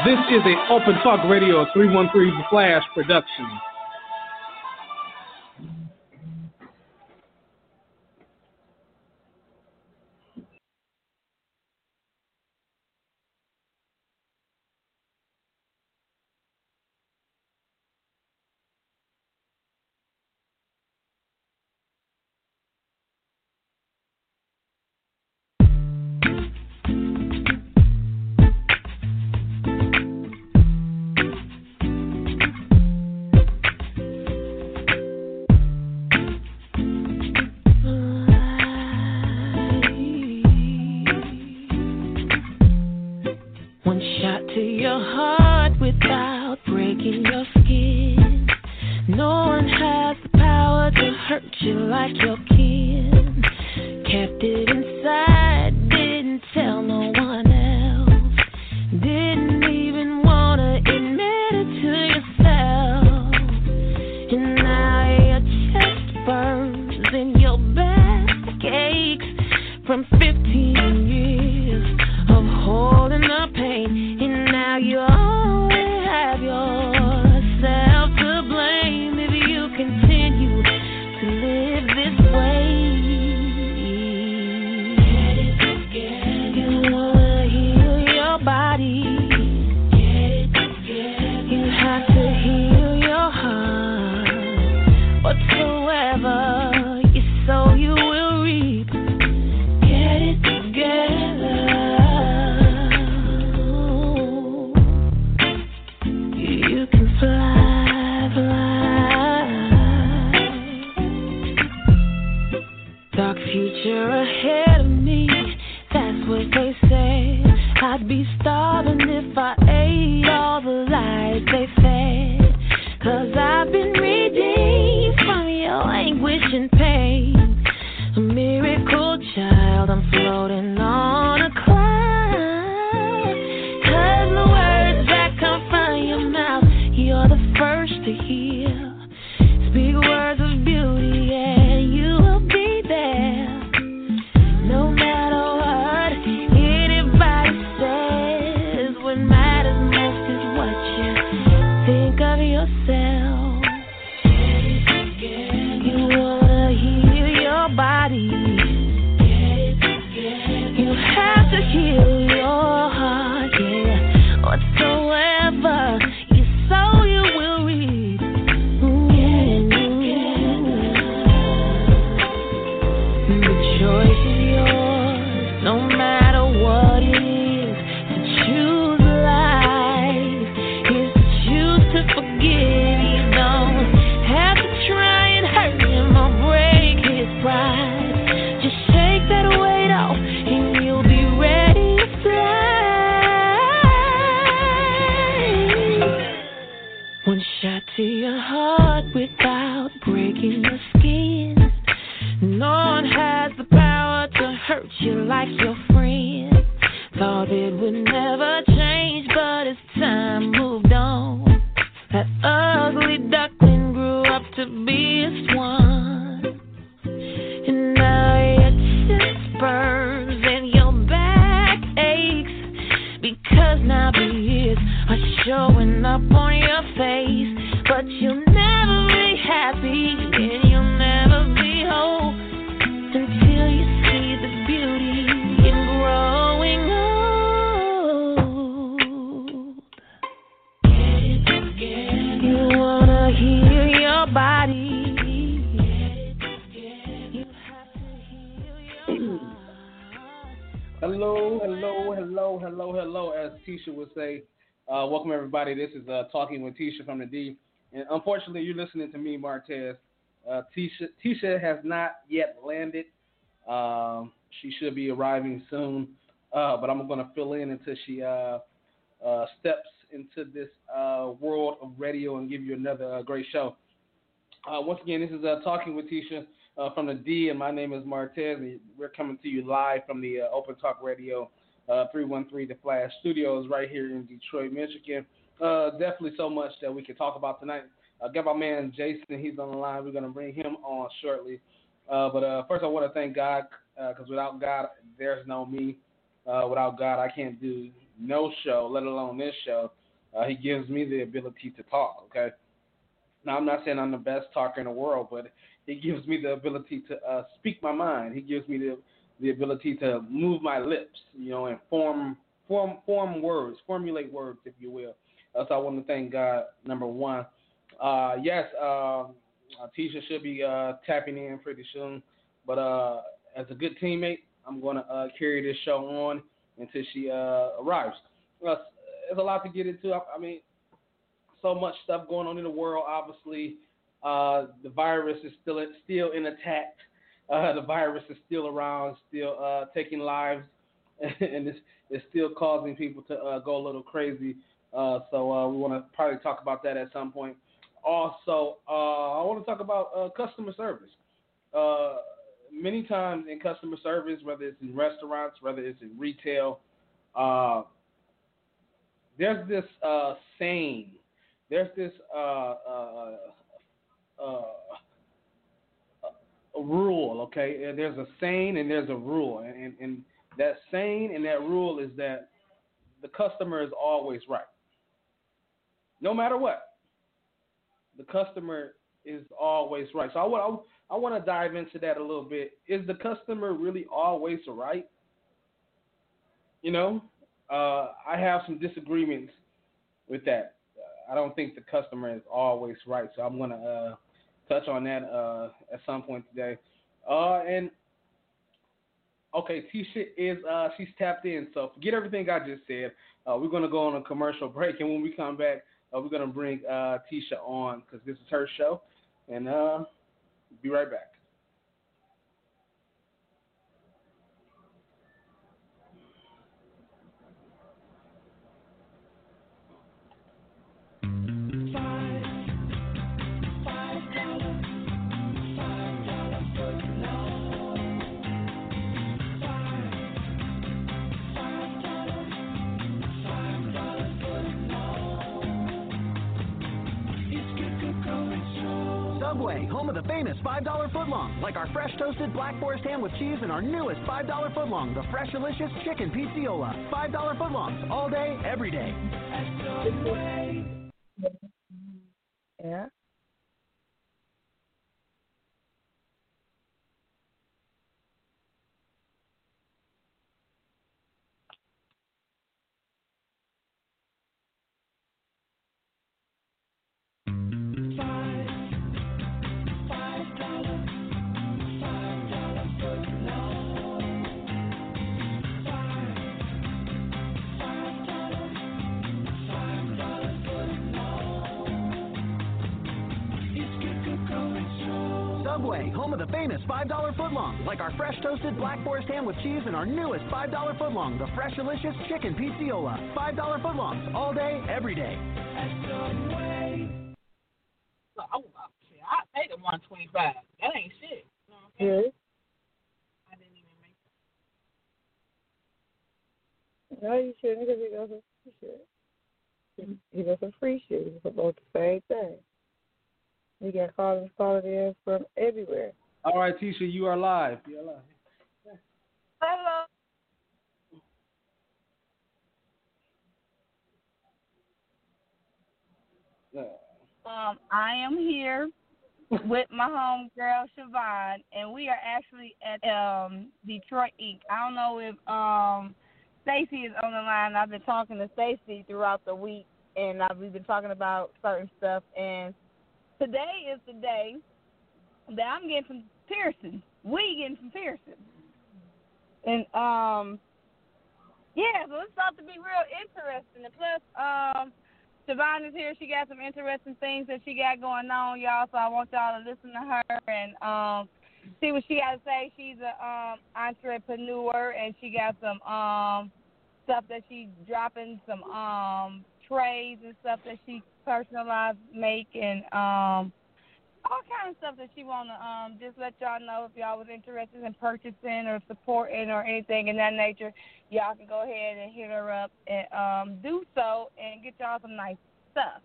This is a Open Talk Radio 313 Flash production. Hello, as Tisha would say. Welcome, everybody. This is Talking with Tisha from the D. And unfortunately, you're listening to me, Martez. Tisha has not yet landed. She should be arriving soon. But I'm going to fill in until she steps into this world of radio and give you another great show. Once again, this is Talking with Tisha from the D, and my name is Martez. And we're coming to you live from the Open Talk Radio 313 The Flash Studios right here in Detroit, Michigan. Definitely so much that we can talk about tonight. Got my man Jason. He's on the line. We're going to bring him on shortly. But first, I want to thank God, because without God, there's no me. Without God, I can't do no show, let alone this show, he gives me the ability to talk. Okay. Now I'm not saying I'm the best talker in the world, but he gives me the ability to speak my mind. He gives me the ability to move my lips, and form words, formulate words, if you will. So I want to thank God. Number one, yes, Tisha should be tapping in pretty soon, but as a good teammate, I'm going to carry this show on until she arrives. There's a lot to get into. I mean, so much stuff going on in the world. Obviously, the virus is still in attack. The virus is still around, still taking lives, and it's still causing people to go a little crazy. So we want to probably talk about that at some point. Also, I want to talk about customer service. Many times in customer service, whether it's in restaurants, whether it's in retail, there's this saying, there's this a rule, okay? There's a saying and there's a rule, and that saying and that rule is that the customer is always right, no matter what. The customer is always right. So I want to dive into that a little bit. Is the customer really always right? I have some disagreements with that. I don't think the customer is always right. So I'm going to touch on that at some point today. And okay, Tisha is she's tapped in. So forget everything I just said. We're going to go on a commercial break, and when we come back, we're going to bring Tisha on because this is her show, and be right back. Subway, home of the famous $5 footlong, like our fresh toasted Black Forest ham with cheese and our newest $5 footlong, the Fresh Delicious Chicken Pizziola. $5 footlongs, all day, every day. Yeah. Subway, home of the famous $5 footlong, like our fresh toasted Black Forest ham with cheese and our newest $5 footlong, the Fresh Delicious Chicken Pizziola. $5 footlongs, all day, every day. I paid it $125. That ain't shit. Good. I didn't even make it. No, you shouldn't because you got some free shit. You got some free shit. It's about the same thing. You got quality ass from everywhere. All right, Tisha, you are live. You are live. Hello. I am here with my homegirl Siobhan, and we are actually at Detroit Inc. I don't know if Stacy is on the line. I've been talking to Stacy throughout the week, and we've been talking about certain stuff. And today is the day that I'm getting some piercings. We getting some piercings, and yeah, so it's about to be real interesting. And plus, Siobhan is here. She got some interesting things that she got going on, y'all. So I want y'all to listen to her and see what she got to say. She's a entrepreneur, and she got some stuff that she's dropping, some trays and stuff that she personalized make, and all kind of stuff that she want to just let y'all know if y'all was interested in purchasing or supporting or anything in that nature. Y'all can go ahead and hit her up and do so and get y'all some nice stuff.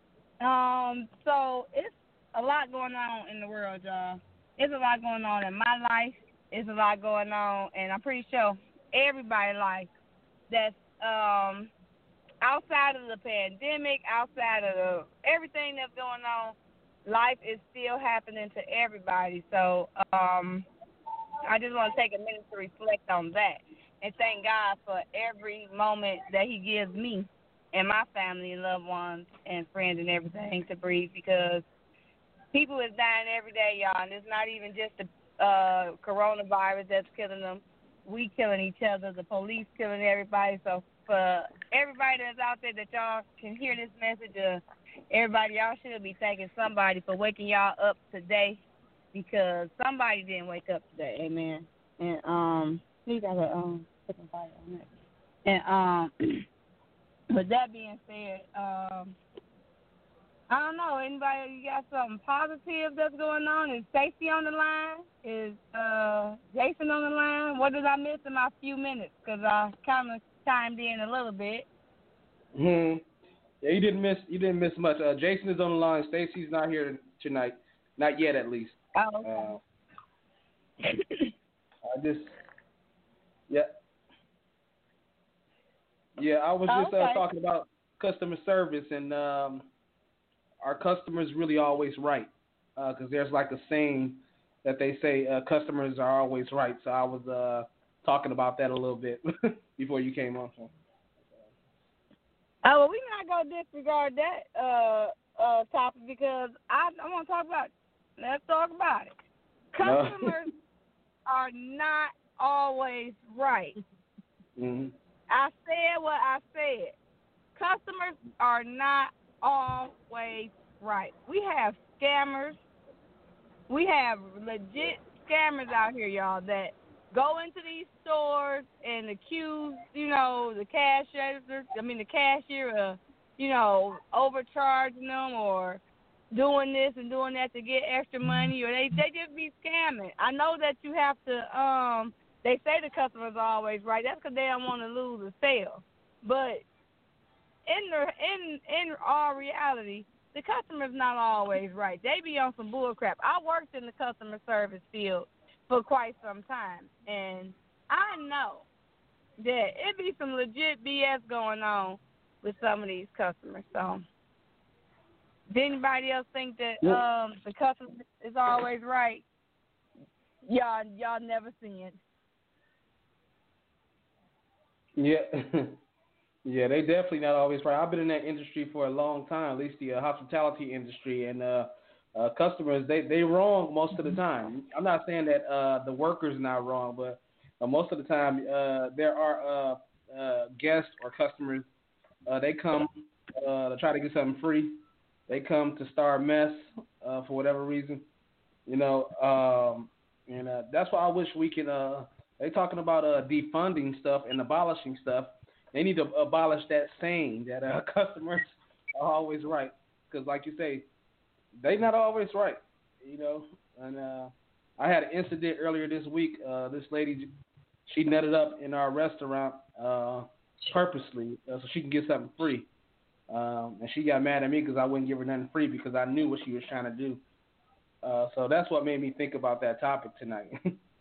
So it's a lot going on in the world, y'all. It's a lot going on in my life. It's a lot going on, and I'm pretty sure everybody's life that's outside of the pandemic, outside of everything that's going on, life is still happening to everybody. So I just want to take a minute to reflect on that and thank God for every moment that he gives me and my family and loved ones and friends and everything to breathe, because people is dying every day, y'all, and it's not even just the coronavirus that's killing them. We killing each other, the police killing everybody. So for everybody that's out there that y'all can hear this message, everybody, y'all should be thanking somebody for waking y'all up today, because somebody didn't wake up today. Amen. And you gotta put some fire on that. And with that being said, I don't know. Anybody, you got something positive that's going on? Is Stacey on the line? Is Jason on the line? What did I miss in my few minutes? Because I kind of chimed in a little bit. Yeah, you didn't miss much. Jason is on the line. Stacey's not here tonight. Not yet, at least. Oh, okay. I was just talking about customer service, and our customers really always right, because there's like a saying that they say customers are always right. So I was talking about that a little bit before you came on. So. Oh, well, we're not going to disregard that topic, because I want to talk about it. Let's talk about it. Customers are not always right. Mm-hmm. I said what I said. Customers are not always right. We have scammers. We have legit scammers out here, y'all, that go into these stores and accuse, the cashier of, overcharging them or doing this and doing that to get extra money, or they just be scamming. I know that you have to, they say the customer's always right. That's because they don't want to lose a sale. But in all reality, the customer's not always right. They be on some bull crap. I worked in the customer service field for quite some time, and I know that it be some legit BS going on with some of these customers. So, does anybody else think that the customer is always right? Y'all never seen it. Yeah. Yeah, they definitely not always right. I've been in that industry for a long time, at least the hospitality industry, and customers, they wrong most of the time. I'm not saying that the worker's not wrong, but most of the time there are guests or customers, they come to try to get something free. They come to start a mess for whatever reason, and that's why I wish we could, they talking about defunding stuff and abolishing stuff. They need to abolish that saying that customers are always right, because, like you say, they not always right, And I had an incident earlier this week. This lady, she netted up in our restaurant purposely so she can get something free, and she got mad at me because I wouldn't give her nothing free because I knew what she was trying to do. So that's what made me think about that topic tonight.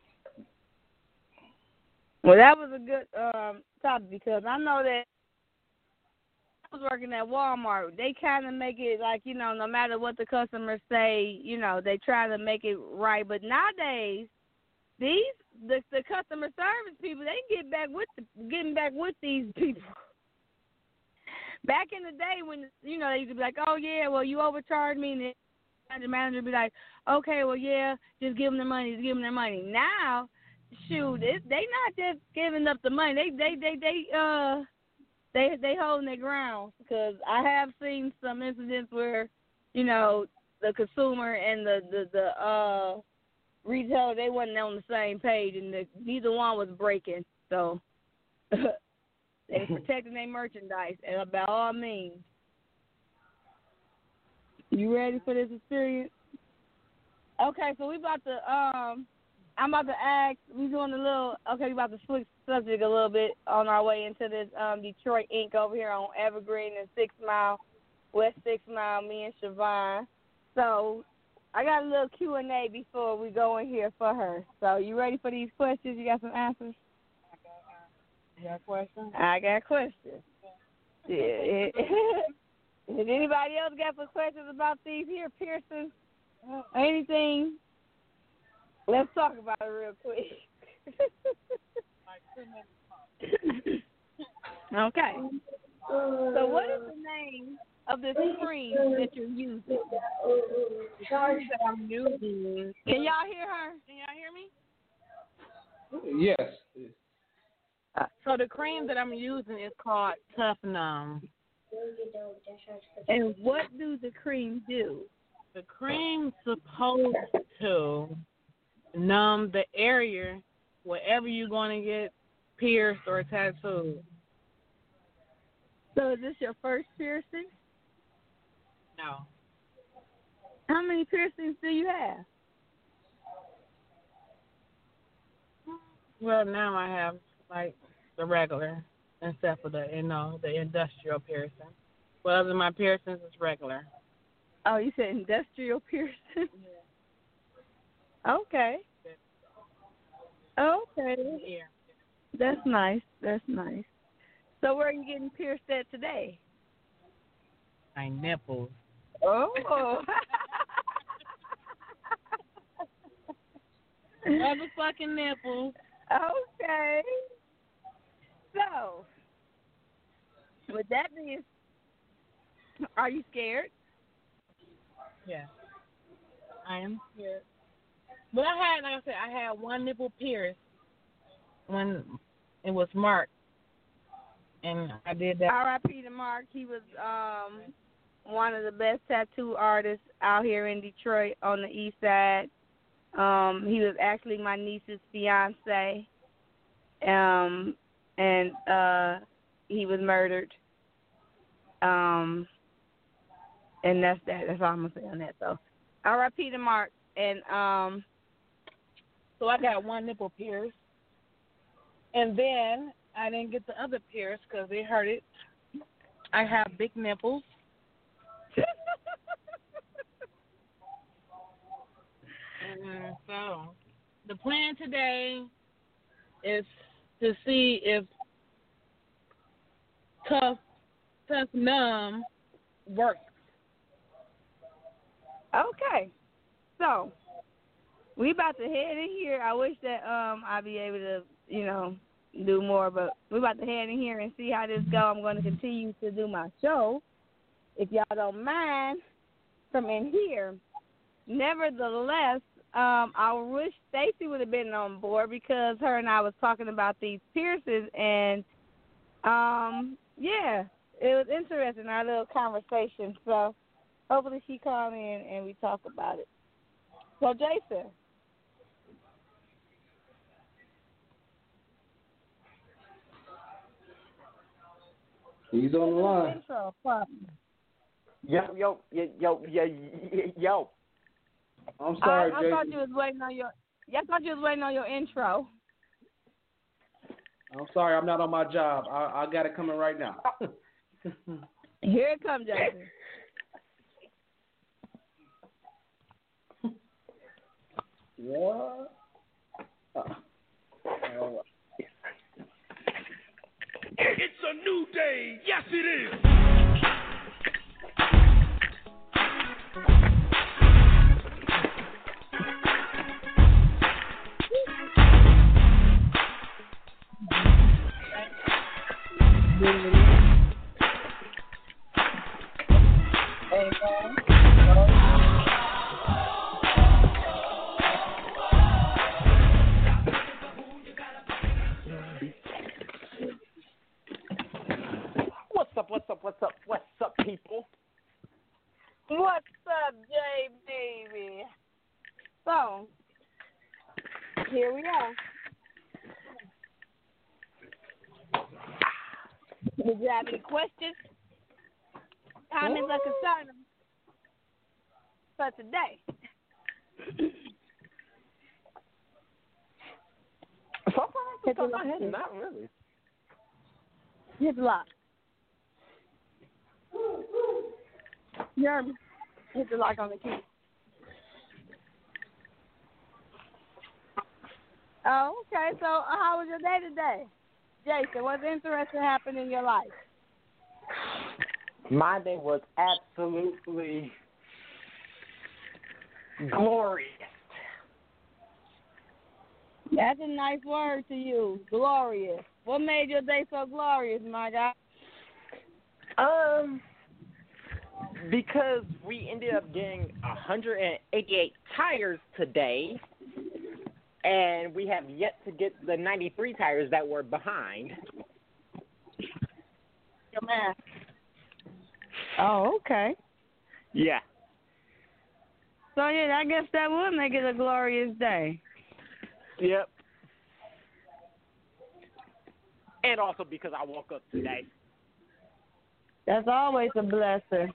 Well, that was a good topic, because I know that I was working at Walmart. They kind of make it like, no matter what the customers say, they try to make it right. But nowadays, the customer service people, they getting back with these people. Back in the day when, they used to be like, oh, yeah, well, you overcharged me, and the manager would be like, okay, well, yeah, just give them their money, Now, shoot, they not just giving up the money. They holding their ground, because I have seen some incidents where, the consumer and the retailer, they wasn't on the same page, and neither one was breaking. So they protecting their merchandise, and by all means. You ready for this experience? Okay, so we about to I'm about to ask, we about to switch subject a little bit on our way into this Detroit Inc. over here on Evergreen and 6 Mile, West 6 Mile, me and Siobhan. So I got a little Q&A before we go in here for her. So you ready for these questions? You got some answers? You got a question? I got questions. Yeah. Did anybody else got some questions about these here piercings? Anything? Let's talk about it real quick. Okay. So what is the name of this cream that you're using? The cream that I'm using. Can y'all hear her? Can y'all hear me? Yes. So the cream that I'm using is called Tough Numb. And what do the cream do? The cream's supposed to numb the area wherever you're going to get pierced or tattooed. So is this your first piercing? No. How many piercings do you have? Well, now I have like the regular except for the industrial piercing. But other than my piercings, it's regular. Oh, you said industrial piercing? Yeah. Okay. Okay. Yeah. That's nice. That's nice. So where are you getting pierced at today? My nipples. Oh. Motherfucking nipples. Okay. So, with that being, are you scared? Yeah. I am scared. But I had one nipple pierced when it was marked. And I did that. R.I.P. to Mark. He was one of the best tattoo artists out here in Detroit on the east side. He was actually my niece's fiance. And he was murdered. And that's that. That's all I'm going to say on that. So, R.I.P. to Mark. And so I got one nipple pierced. And then I didn't get the other pierced because they hurt it. I have big nipples. And so the plan today is to see if Tough Numb works. Okay. So, we about to head in here. I wish that I'd be able to, do more, but we're about to head in here and see how this go. I'm going to continue to do my show, if y'all don't mind, from in here. Nevertheless, I wish Stacy would have been on board because her and I was talking about these piercings, and yeah, it was interesting, our little conversation. So hopefully she come in and we talk about it. So Jason. He's on the line. Intro, Yo. I'm sorry, I Jason. thought you was waiting on your. I thought you was waiting on your intro. I'm sorry, I'm not on my job. I got it coming right now. Here it comes, Jason. What? It's a new day. Yes, it is. What's up, people? What's up, Jay baby? So, here we are. Did you have any questions, comments, or concerns for today? So far, off the top of my head, not really. Hit the lock. Jeremy, hit the lock on the key. Oh, okay. So, how was your day today? Jason, what's interesting happened in your life? My day was absolutely glorious. That's a nice word to use, glorious. What made your day so glorious, my guy? Because we ended up getting 188 tires today, and we have yet to get the 93 tires that were behind. Your man. Oh, okay. Yeah. So, yeah, I guess that would make it a glorious day. Yep. And also because I woke up today. That's always a blessing.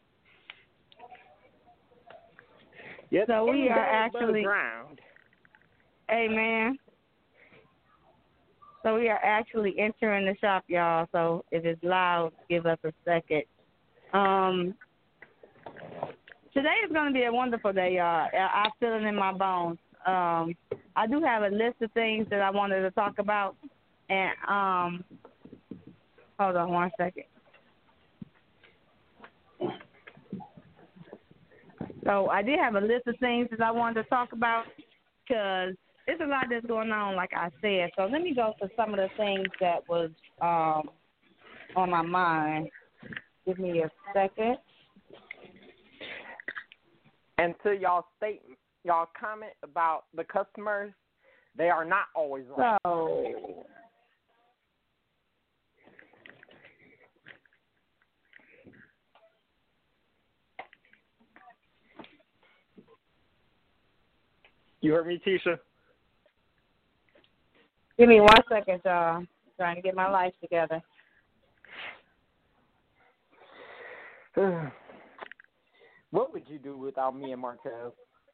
Yep. So we are actually, ground. amen. So we are actually entering the shop, y'all. So if it's loud, give us a second. Today is going to be a wonderful day, y'all. I feel it in my bones. I do have a list of things that I wanted to talk about. And hold on one second. So I did have a list of things that I wanted to talk about because there's a lot that's going on, like I said. So let me go to some of the things that was on my mind. Give me a second. And to y'all comment about the customers, they are not always right. So you heard me, Tisha? give me 1 second, y'all. I'm trying to get my life together. What would you do without me and Martez?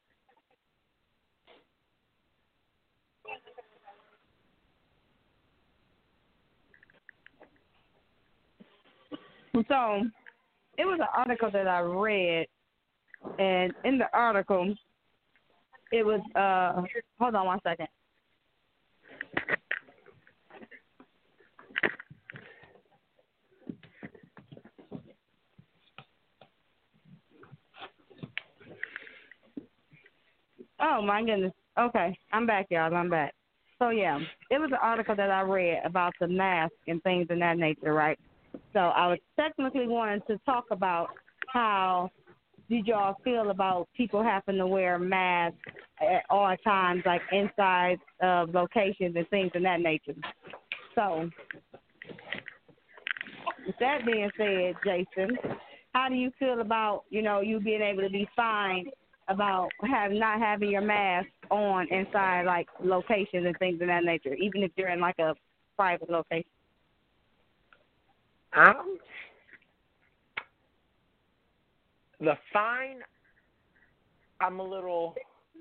So it was an article that I read, and in the article, it was, hold on 1 second. Oh, my goodness. Okay, I'm back, y'all. I'm back. So, yeah, it was an article that I read about the mask and things of that nature, right? So I was technically wanting to talk about how did y'all feel about people having to wear masks at all times, like inside locations and things of that nature. So, with that being said, Jason, how do you feel about, you being able to be fined about not having your mask on inside, like, locations and things of that nature, even if you're in, like, a private location? The fine, I'm a little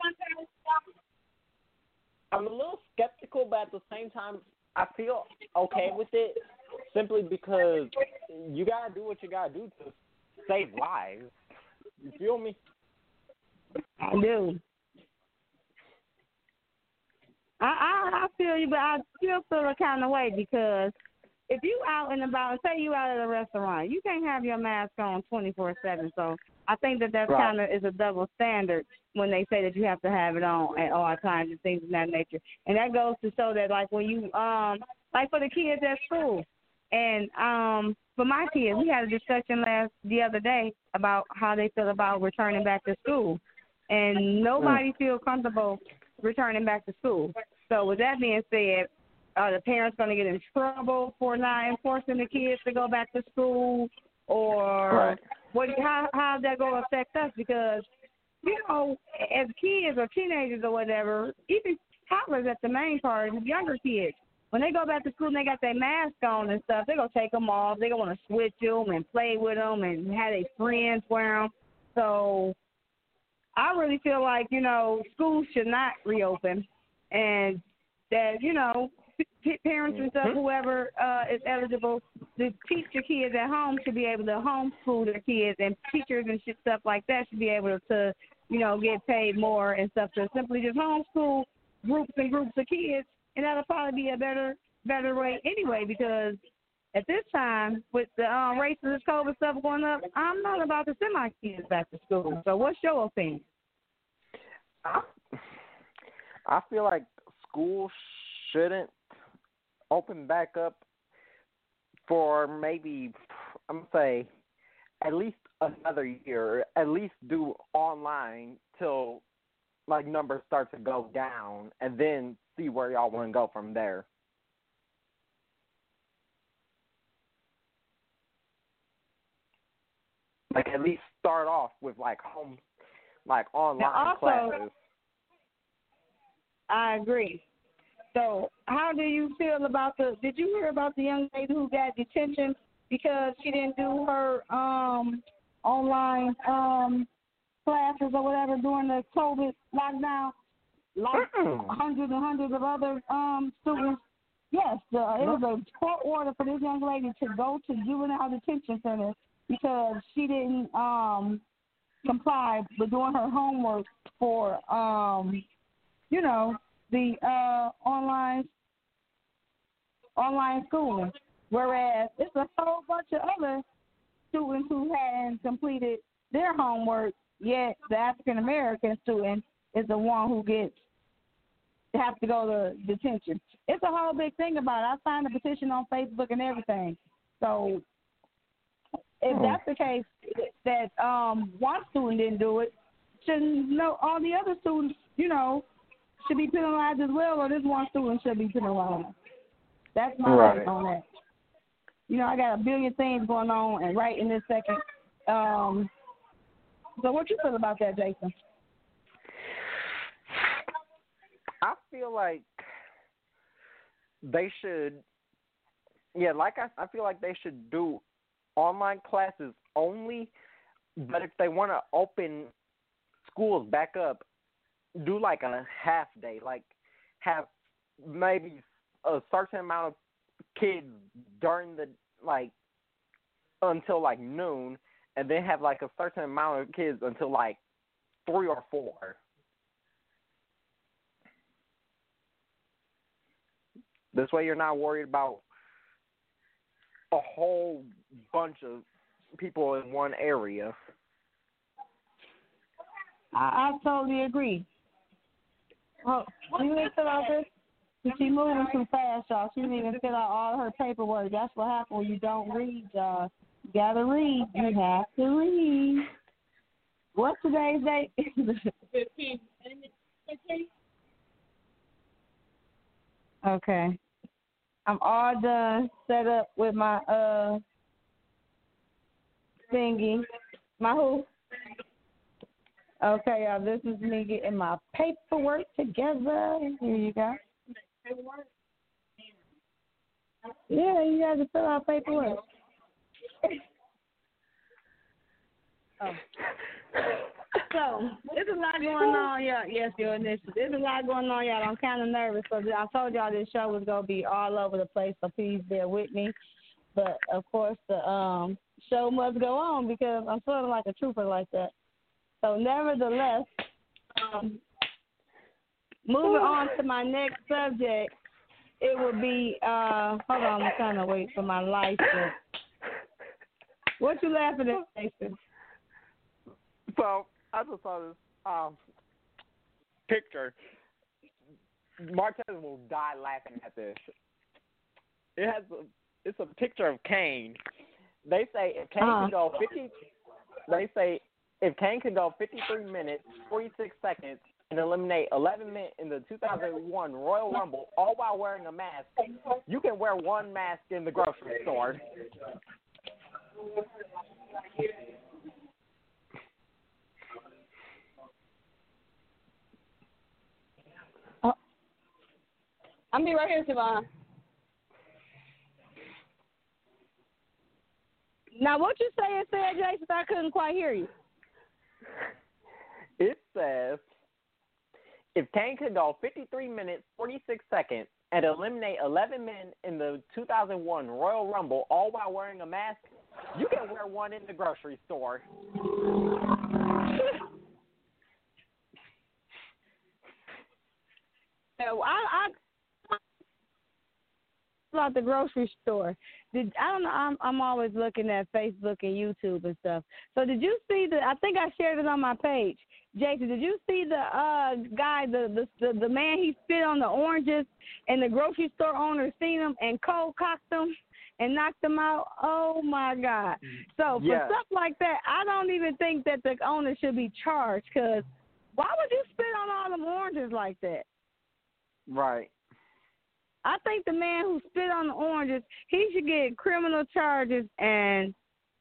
skeptical, but at the same time, I feel okay with it simply because you got to do what you got to do to save lives. You feel me? I do. I feel you, but I still feel a kind of way because if you out and about, say you out at a restaurant, you can't have your mask on 24/7. So I think that right. kind of is a double standard when they say that you have to have it on at all times and things of that nature. And that goes to show that, like, when you, like for the kids at school, and for my kids, we had a discussion the other day about how they feel about returning back to school. And nobody feels comfortable returning back to school. So with that being said, are the parents going to get in trouble for not enforcing the kids to go back to school? Or how's that going to affect us? Because, as kids or teenagers or whatever, even toddlers at the main part, younger kids, when they go back to school and they got their mask on and stuff, they're going to take them off. They're going to want to switch them and play with them and have their friends wear them. So I really feel like, schools should not reopen and that, parents and stuff, whoever is eligible to teach your kids at home should be able to homeschool their kids, and teachers and stuff like that should be able to, get paid more and stuff. So simply just homeschool groups and groups of kids, and that'll probably be a better better way anyway, because at this time, with the rates of this COVID stuff going up, I'm not about to send my kids back to school. So what's your opinion? I feel like schools shouldn't open back up for maybe, I'm going to say, at least another year, at least do online till, like, numbers start to go down, and then see where y'all want to go from there. Like, at least start off with, like, online classes. I agree. So how do you feel about did you hear about the young lady who got detention because she didn't do her online classes or whatever during the COVID lockdown? Like hundreds and hundreds of other students. Yes, it was a court order for this young lady to go to juvenile detention center because she didn't comply with doing her homework for, the online schooling. Whereas it's a whole bunch of other students who hadn't completed their homework, yet the African American student is the one who have to go to detention. It's a whole big thing about it. I signed a petition on Facebook and everything. So if that's the case, that one student didn't do it, shouldn't all the other students, should be penalized as well, or this one student should be penalized? That's my take on that. I got a billion things going on, and right in this second. So what you feel about that, Jason? I feel like they should, I feel like they should do online classes only, but if they want to open schools back up, do like a half day, like have maybe a certain amount of kids during the, until noon, and then have like a certain amount of kids until 3 or 4. This way you're not worried about a whole bunch of people in one area. I totally agree. Oh, you didn't fill out this? She's moving too fast, y'all. She didn't even fill out all her paperwork. That's what happens when you don't read, y'all. You got to read. You have to read. What's today's date? 15. Okay. I'm all done, set up with my thingy. My who? Okay, y'all, this is me getting my paperwork together. Here you go. Paperwork? Yeah, you got to fill out paperwork. Oh. So, there's a lot going on, y'all. Yes, your initiative. There's a lot going on, y'all. I'm kind of nervous. So I told y'all this show was going to be all over the place, so please bear with me. But, of course, the show must go on because I'm sort of like a trooper like that. So, nevertheless, moving on to my next subject, it would be, hold on, I'm trying to wait for my license. What you laughing at, Jason? So, I just saw this picture. Martez will die laughing at this. It's a picture of Kane. They say if Kane can go 50, they say if Kane can go 53 minutes, 46 seconds, and eliminate 11 men in the 2001 Royal Rumble, all while wearing a mask, you can wear one mask in the grocery store. I'll be right here, Savannah. Now, what you say it said, Jason? I couldn't quite hear you. It says, if Kane could go 53 minutes, 46 seconds, and eliminate 11 men in the 2001 Royal Rumble, all while wearing a mask, you can wear one in the grocery store. about the grocery store. I don't know. I'm always looking at Facebook and YouTube and stuff. So did you see I think I shared it on my page. Jason, did you see the guy, the man he spit on the oranges, and the grocery store owner seen him and cold cocked them and knocked them out? Oh my God! So for stuff like that, I don't even think that the owner should be charged, because why would you spit on all them oranges like that? Right. I think the man who spit on the oranges, he should get criminal charges, and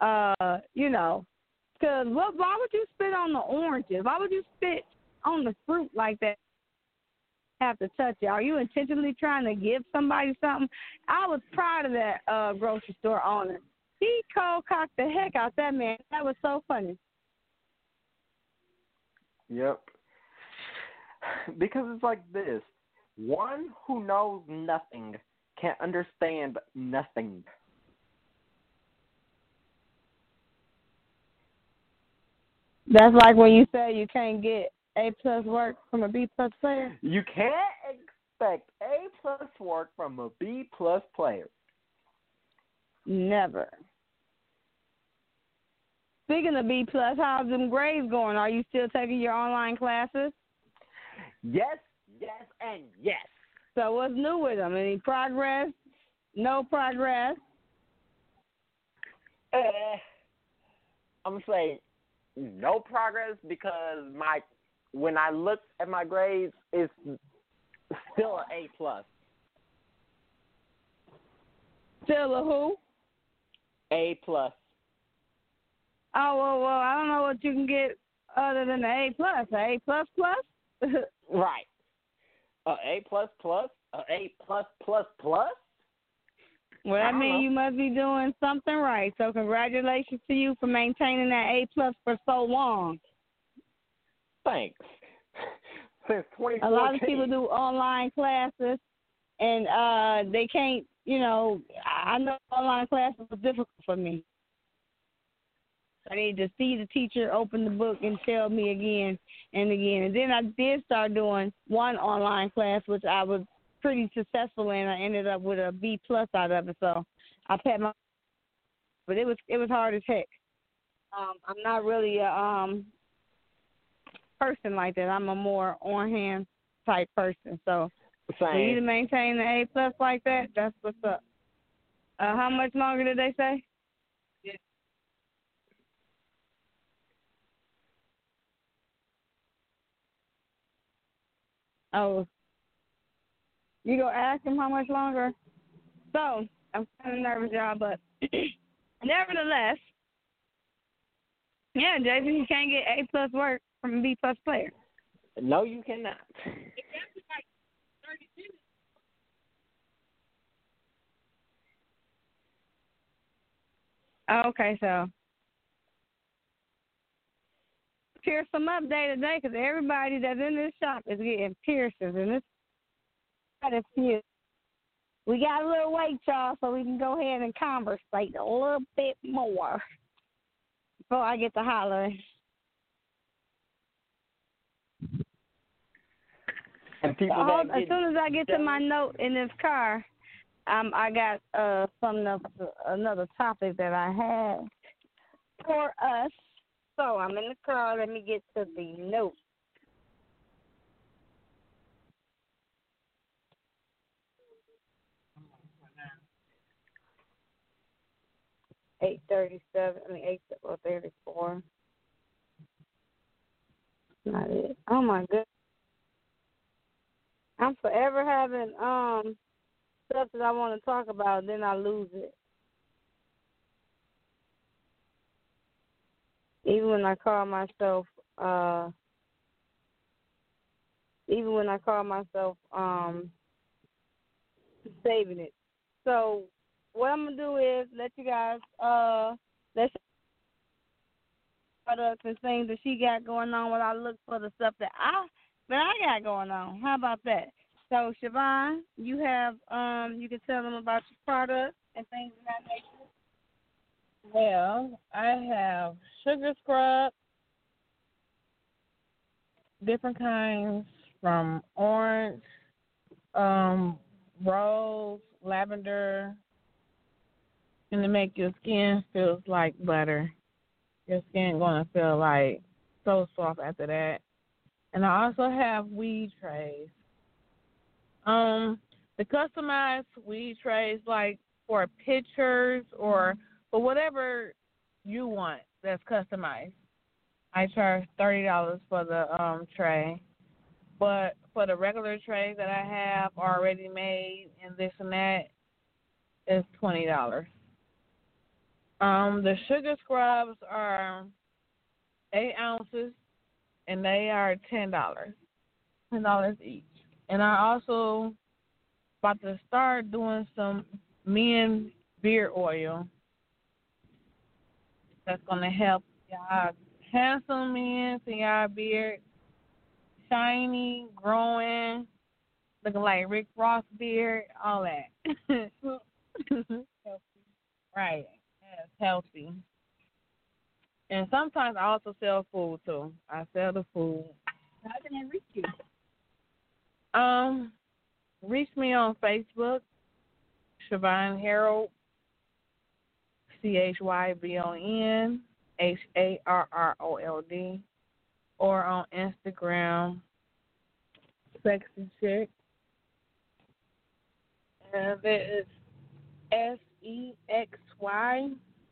because why would you spit on the oranges? Why would you spit on the fruit like that? Have to touch it. Are you intentionally trying to give somebody something? I was proud of that grocery store owner. He cold cocked the heck out that man. That was so funny. Yep. Because it's like this. One who knows nothing can't understand nothing. That's like when you say you can't get A+ work from a B+ player. You can't expect A+ work from a B+ player. Never. Speaking of B+, how's them grades going? Are you still taking your online classes? Yes, and yes. So what's new with them? Any progress? No progress? I'm going to say no progress, because when I look at my grades, it's still an A+. Still a who? A+. Oh, well, I don't know what you can get other than the A+. A++? Right. A++? A++++? Well, that means you must be doing something right. So congratulations to you for maintaining that A+ for so long. Thanks. Since 2014. A lot of people do online classes, and they can't, I know online classes was difficult for me. I need to see the teacher open the book and tell me again and again. And then I did start doing one online class, which I was pretty successful in. I ended up with a B+ out of it, so I pat my. But it was hard as heck. I'm not really a person like that. I'm a more on-hand type person. So for you to maintain the A+ like that, that's what's up. How much longer did they say? Oh, you go ask him how much longer? So, I'm kind of nervous, y'all, but nevertheless, yeah, Jason, you can't get A+ work from a B+ player. No, you cannot. Okay, so pierce them up day to day, because everybody that's in this shop is getting piercings, and it's quite a few. We got a little wait, y'all, so we can go ahead and conversate a little bit more before I get to hollering. And people as soon as I get to my note in this car, I got another topic that I had for us. So I'm in the car. Let me get to the note. $8:37. 8:34. Not it. Oh my goodness. I'm forever having stuff that I want to talk about, then I lose it. Even when I call myself saving it. So what I'm gonna do is let you guys let's products and things that she got going on while I look for the stuff that I got going on. How about that? So Siobhan, you have you can tell them about your products and things of that nature. Well, I have sugar scrub, different kinds from orange, rose, lavender, and to make your skin feel like butter. Your skin gonna feel like so soft after that. And I also have weed trays. The customized weed trays, like for pictures or for whatever you want that's customized. I charge $30 for the tray. But for the regular trays that I have already made and this and that, it's $20. The sugar scrubs are 8 ounces, and they are $10. $10 each. And I also about to start doing some men beard oil. That's gonna help y'all handsome men, see y'all beard shiny, growing, looking like Rick Ross beard, all that. Right. Yes, healthy. And sometimes I also sell food too. I sell the food. How can I reach you? Reach me on Facebook, Siobhan Harold, CHYBON HARROLD, or on Instagram, Sexy Chick. And it is SEXY.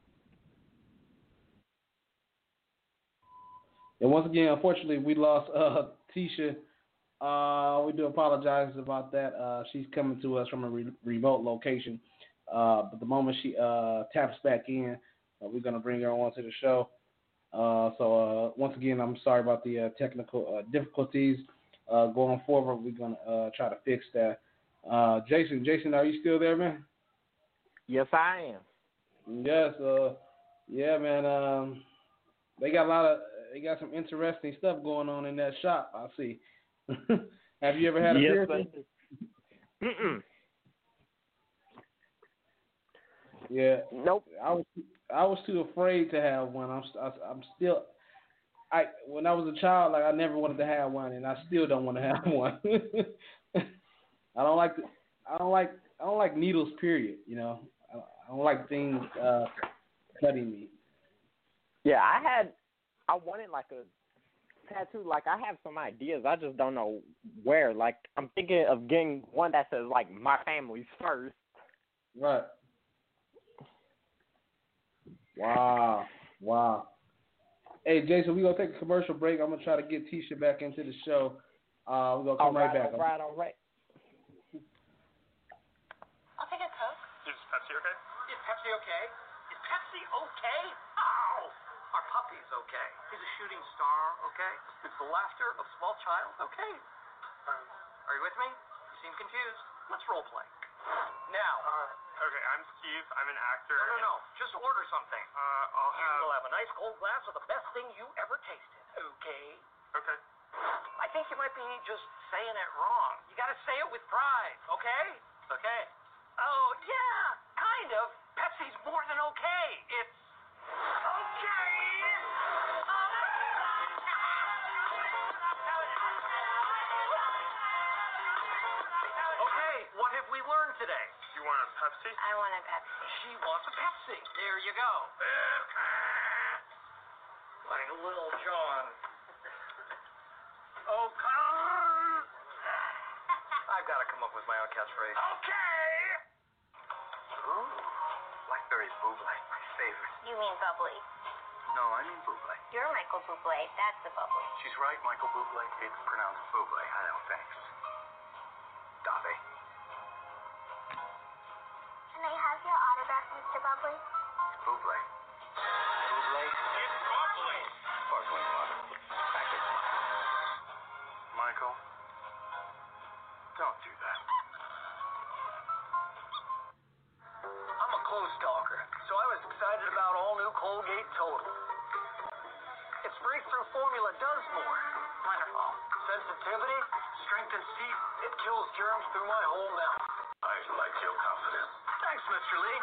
And once again, unfortunately, we lost Tisha. We do apologize about that. She's coming to us from a remote location. But the moment she taps back in, we're going to bring her on to the show. So once again, I'm sorry about the technical difficulties. Going forward, we're going to try to fix that. Jason, are you still there, man? Yes, I am. Yes. Yeah, man. They got some interesting stuff going on in that shop, I see. Have you ever had a piercing? Mm-mm. Yeah. Nope. I was too afraid to have one. I'm still. When I was a child, like I never wanted to have one, and I still don't want to have one. I don't like needles. Period. You know, I don't like things cutting me. Yeah, I wanted like a tattoo. Like I have some ideas. I just don't know where. Like I'm thinking of getting one that says like my family's first. Right. Wow. Hey, Jason, we're going to take a commercial break. I'm going to try to get Tisha back into the show. We're going to come right back. All right. I'll take a Coke. Is Pepsi okay? Is Pepsi okay? Is Pepsi okay? Ow! Our puppy's okay. He's a shooting star, okay? It's the laughter of small child, okay? Are you with me? You seem confused. Let's role play. Now. Okay, I'm Steve. I'm an actor. No. Just order something. You'll have a nice cold glass of the best thing you ever tasted, okay? Okay. I think you might be just saying it wrong. You gotta say it with pride, okay? Okay. Oh, yeah, kind of. Pepsi's more than okay. It's okay. Okay, what have we learned today? You want a Pepsi? I want a Pepsi. She wants a Pepsi. There you go. Like Little John. Oh, I've got to come up with my own catchphrase. Okay. Ooh, blackberry buble, my favorite. You mean bubbly. No, I mean buble. You're Michael Bublé. That's the bubbly. She's right, Michael Bublé. It's pronounced buble. I know, thanks. Dave. Can I have your autograph, Mr. Bubbly? Buble. Buble? It's bubbly. Sparkling water. Package. Michael, don't do that. I'm a clothes stalker, so I was excited about all new Colgate Total. Its breakthrough formula does more. Wonderful. Sensitivity, strengthens teeth, it kills germs through my whole mouth. I like your confidence. Thanks, Mr. Lee.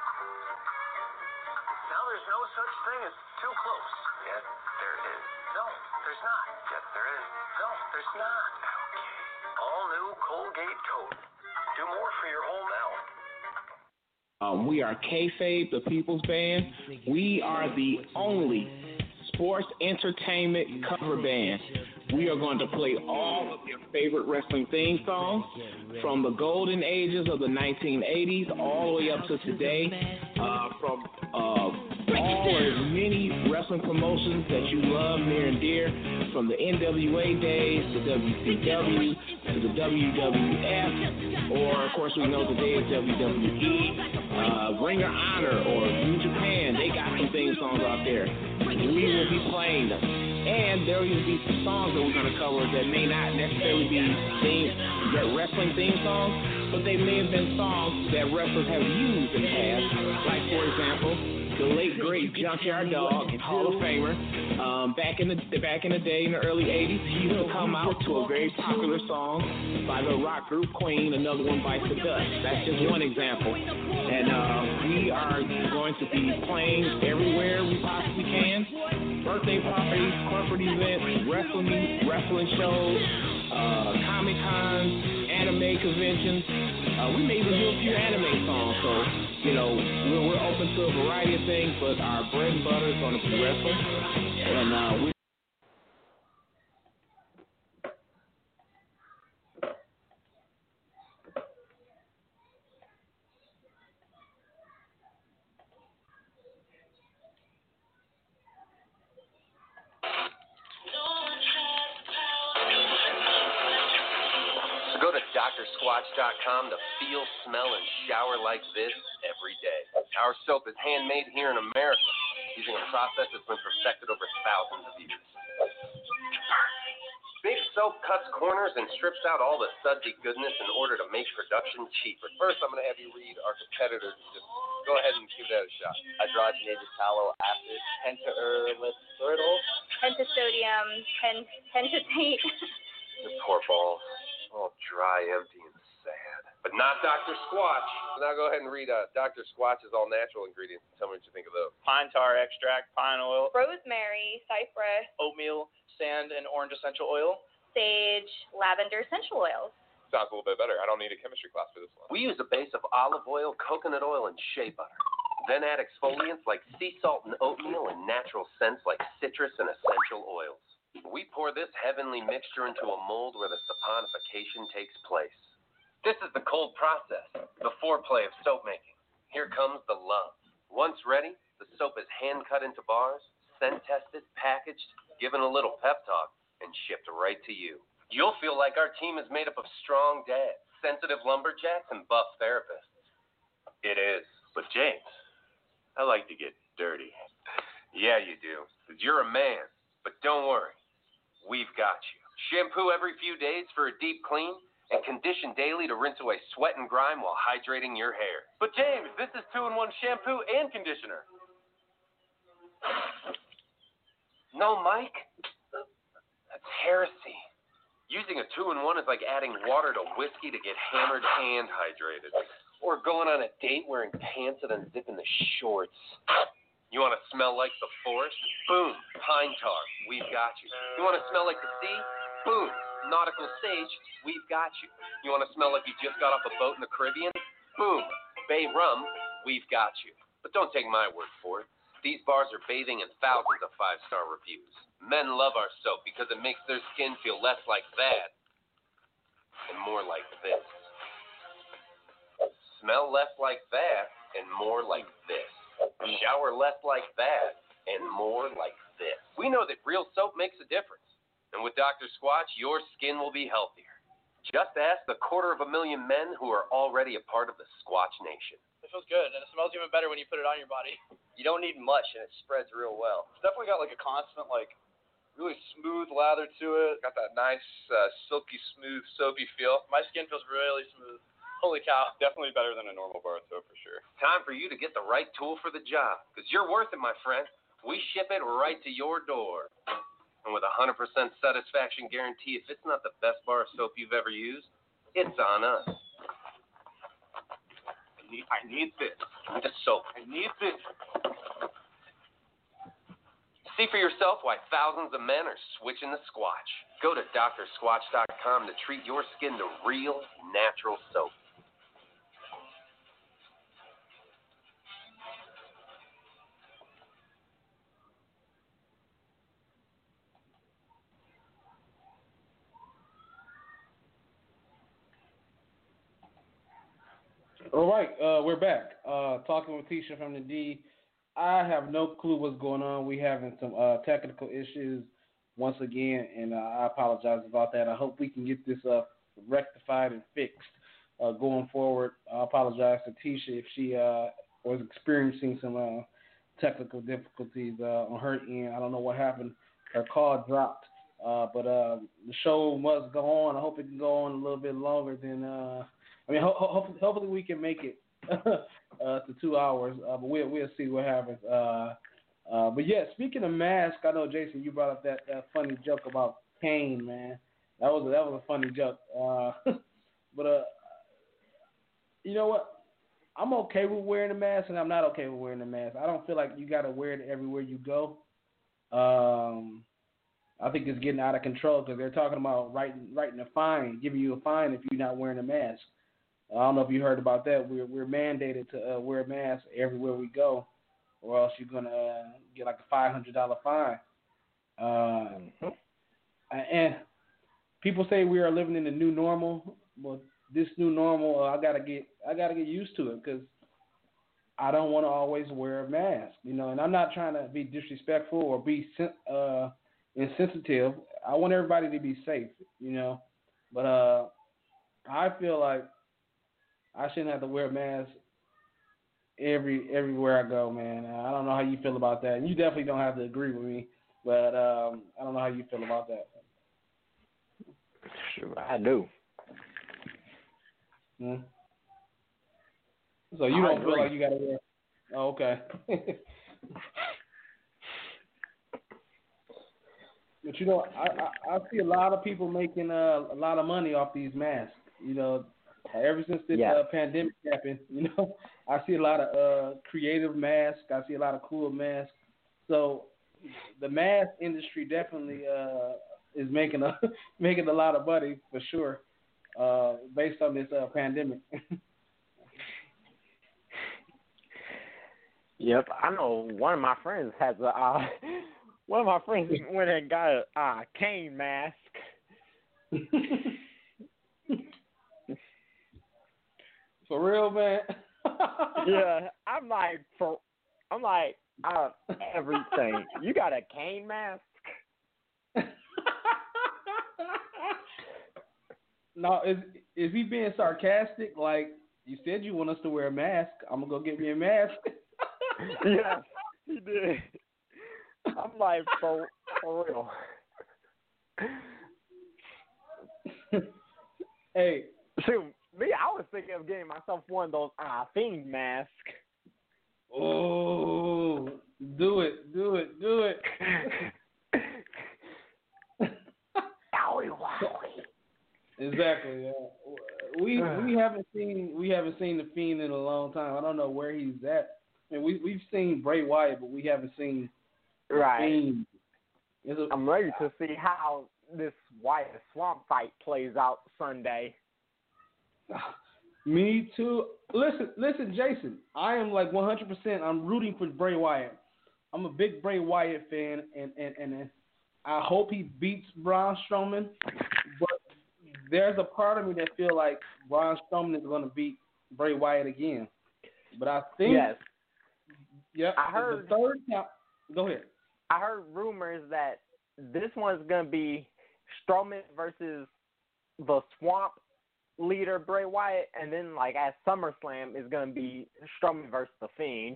Now there's no such thing as too close. Yes, there is. No, there's not. Yes, there is. No, there's not. Okay. All new Colgate Total. Do do more for your whole mouth. We are Kayfabe, the People's Band. We are the only sports entertainment cover band. We are going to play all of your favorite wrestling theme songs from the golden ages of the 1980s all the way up to today, from all as many wrestling promotions that you love near and dear, from the NWA days to WCW to the WWF, or of course we know today is WWE, Ring of Honor or New Japan. They got some theme songs out there. We will be playing them. And there will even be some songs that we're going to cover that may not necessarily be wrestling theme songs, but they may have been songs that wrestlers have used in the past. Like, for example, the late great Junkyard Dog, Hall of Famer, back in the day in the early 80s, he used to come out to a very popular song by the rock group Queen, another one Bites the Dust. That's just one example. And we are going to be playing everywhere we possibly can. Birthday parties, corporate events, wrestling shows, Comic Cons, anime conventions. We may even do a few anime songs. So, you know, we're open to a variety of things, but our bread and butter is going to be wrestling. And we Go to drsquatch.com to feel, smell, and shower like this every day. Our soap is handmade here in America using a process that's been perfected over thousands of years. Big Soap cuts corners and strips out all the sudsy goodness in order to make production cheaper. First, I'm going to have you read our competitors. Just go ahead and give that a shot. Hydrogenated tallow acid, pentaerythritol, pentasodium, pentate. The poor balls. All dry, empty, and sad. But not Dr. Squatch. Now go ahead and read Dr. Squatch's all-natural ingredients and tell me what you think of those. Pine tar extract, pine oil, Rosemary, cypress, oatmeal, sand, and orange essential oil, sage, lavender essential oils. Sounds a little bit better. I don't need a chemistry class for this one. We use a base of olive oil, coconut oil, and shea butter. Then add exfoliants like sea salt and oatmeal and natural scents like citrus and essential oils. We pour this heavenly mixture into a mold where the saponification takes place. This is the cold process, the foreplay of soap making. Here comes the love. Once ready, the soap is hand-cut into bars, scent-tested, packaged, given a little pep talk, and shipped right to you. You'll feel like our team is made up of strong dads, sensitive lumberjacks, and buff therapists. It is. But James, I like to get dirty. Yeah, you do, because you're a man. But don't worry. We've got you. Shampoo every few days for a deep clean, and condition daily to rinse away sweat and grime while hydrating your hair. But James, this is 2-in-1 shampoo and conditioner. No, Mike. That's heresy. Using a 2-in-1 is like adding water to whiskey to get hammered and hydrated. Or going on a date wearing pants and unzipping the shorts. You want to smell like the forest? Boom, pine tar, we've got you. You want to smell like the sea? Boom, nautical sage, we've got you. You want to smell like you just got off a boat in the Caribbean? Boom, bay rum, we've got you. But don't take my word for it. These bars are bathing in thousands of 5-star reviews. Men love our soap because it makes their skin feel less like that and more like this. Smell less like that and more like this. Shower less like that and more like this. We know that real soap makes a difference. And with Dr. Squatch, your skin will be healthier. Just ask the 250,000 men who are already a part of the Squatch Nation. It feels good, and it smells even better when you put it on your body. You don't need much, and it spreads real well. It's definitely got like a constant, like, really smooth lather to it. Got that nice, silky, smooth, soapy feel. My skin feels really smooth. Holy cow. Definitely better than a normal bar soap for sure. Time for you to get the right tool for the job, because you're worth it, my friend. We ship it right to your door. And with a 100% satisfaction guarantee, if it's not the best bar of soap you've ever used, it's on us. I need this. The soap. I need this. See for yourself why thousands of men are switching to Squatch. Go to drsquatch.com to treat your skin to real, natural soap. All right, we're back. Talking with Tisha from the D. I have no clue what's going on. We having some technical issues once again, and I apologize about that. I hope we can get this rectified and fixed going forward. I apologize to Tisha if she was experiencing some technical difficulties on her end. I don't know what happened. Her call dropped, but the show must go on. I hope it can go on a little bit longer than. Hopefully we can make it to 2 hours, but we'll see what happens. But yeah, speaking of masks, I know Jason, you brought up that funny joke about Kane, man. That was a funny joke. But you know what? I'm okay with wearing a mask, and I'm not okay with wearing a mask. I don't feel like you got to wear it everywhere you go. I think it's getting out of control because they're talking about writing a fine, giving you a fine if you're not wearing a mask. I don't know if you heard about that. We're mandated to wear a mask everywhere we go, or else you're gonna get like a $500 fine. And people say we are living in the new normal. Well, this new normal, I gotta get used to it because I don't want to always wear a mask, you know. And I'm not trying to be disrespectful or be insensitive. I want everybody to be safe, you know. But I feel like I shouldn't have to wear a mask everywhere I go, man. I don't know how you feel about that. And you definitely don't have to agree with me, but I don't know how you feel about that. Sure, I do. So you don't feel like you got to wear? Oh, okay. But you know, I see a lot of people making a lot of money off these masks. You know, ever since this pandemic happened, you know, I see a lot of creative masks. I see a lot of cool masks. So the mask industry definitely is making a lot of money for sure, based on this pandemic. Yep, I know one of my friends has a. One of my friends went and got a Kane mask. For real, man. Yeah, I'm like out of everything. You got a Kane mask? No, is he being sarcastic? Like, you said you want us to wear a mask. I'm gonna go get me a mask. Yeah, he did. I'm like, for real. Hey. Shoot, me, I was thinking of getting myself one of those Fiend masks. Oh, do it. Owie, wowie. Exactly. Yeah. We haven't seen the Fiend in a long time. I don't know where he's at. I mean, we've seen Bray Wyatt, but we haven't seen right. Fiend. I'm ready to see how this Wyatt Swamp fight plays out Sunday. Me too. Listen, Jason. I am like 100%. I'm rooting for Bray Wyatt. I'm a big Bray Wyatt fan, and I hope he beats Braun Strowman. But there's a part of me that feel like Braun Strowman is going to beat Bray Wyatt again. But I think yes. Yep. I heard the third count. Go ahead. I heard rumors that this one's going to be Strowman versus the Swamp leader Bray Wyatt, and then like at SummerSlam is going to be Strowman versus the Fiend.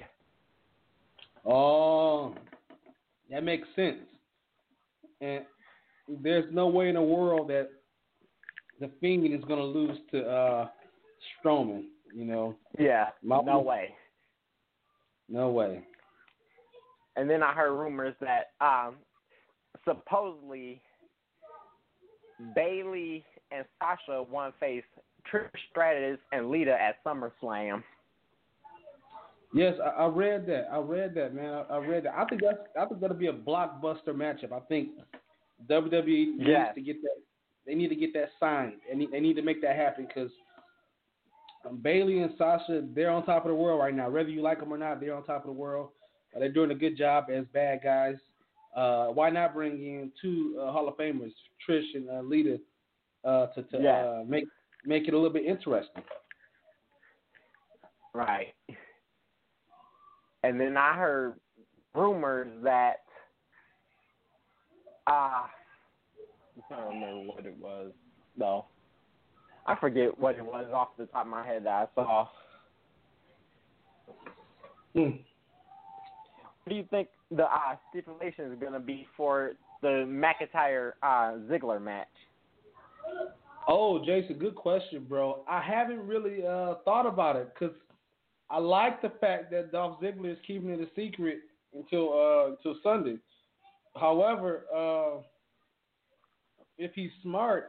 Oh, that makes sense. And there's no way in the world that the Fiend is going to lose to Strowman. You know. Yeah. No way. No way. And then I heard rumors that supposedly Bayley and Sasha want to face Trish Stratus and Lita at SummerSlam. Yes, I read that. Man. I read that. I think that'll be a blockbuster matchup. I think WWE needs to get that. They need to get that signed. They need to make that happen because Bayley and Sasha, they're on top of the world right now. Whether you like them or not, they're on top of the world. They're doing a good job as bad guys. Why not bring in two Hall of Famers, Trish and Lita, to make it a little bit interesting? Right. And then I heard rumors that I can't remember what it was though. I forget what it was off the top of my head that I saw. What do you think the stipulation is going to be for the McIntyre Ziggler match? Oh, Jason, good question, bro. I haven't really thought about it because I like the fact that Dolph Ziggler is keeping it a secret until Sunday. However, if he's smart,